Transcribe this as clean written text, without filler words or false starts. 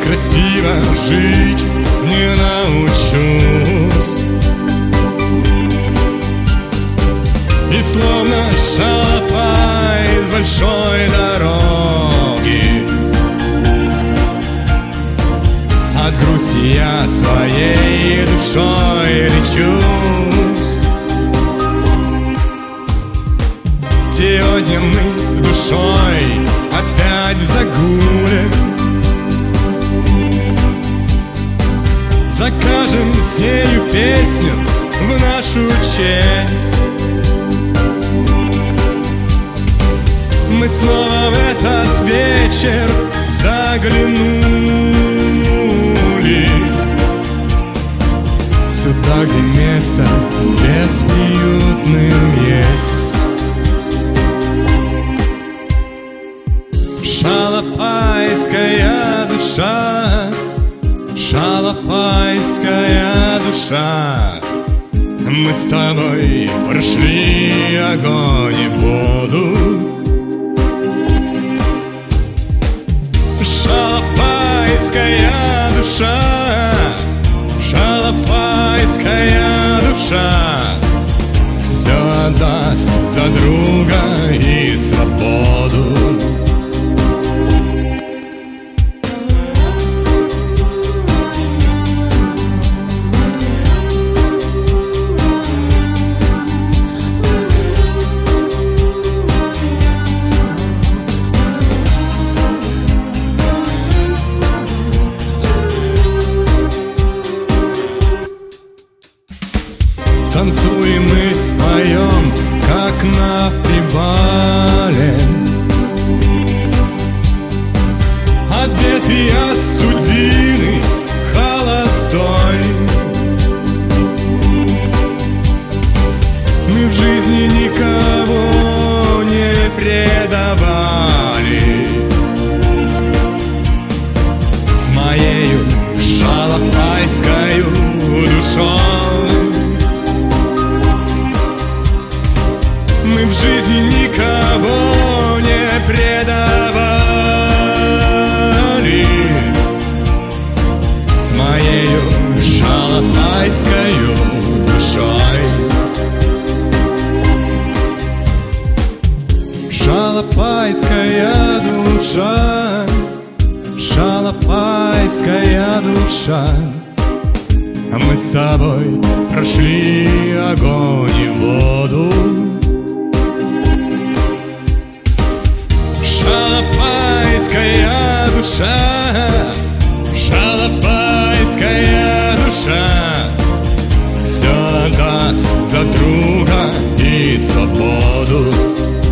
красиво жить не научусь. И словно шалопай с большой дороги от грусти я своей душой лечусь. Сегодня мы с душой опять в загуле, закажем с нею песню в нашу честь. Мы снова в этот вечер заглянули сюда, где место бесприютным есть. Шалопайская душа, шалопайская душа, мы с тобой прошли огонь и воду. Шалопайская душа, шалопайская душа, все отдаст за друга и свободу. Танцуем и споем, как на привале, от бед и от судьбины холостой. Мы в жизни никого не предавали, с моею шалопайскою душой. Мы в жизни никого не предавали, с моею шалопайскою душой. Шалопайская душа, шалопайская душа, мы с тобой прошли огонь и воду. Шалопайская душа, шалопайская душа, все даст за друга и свободу.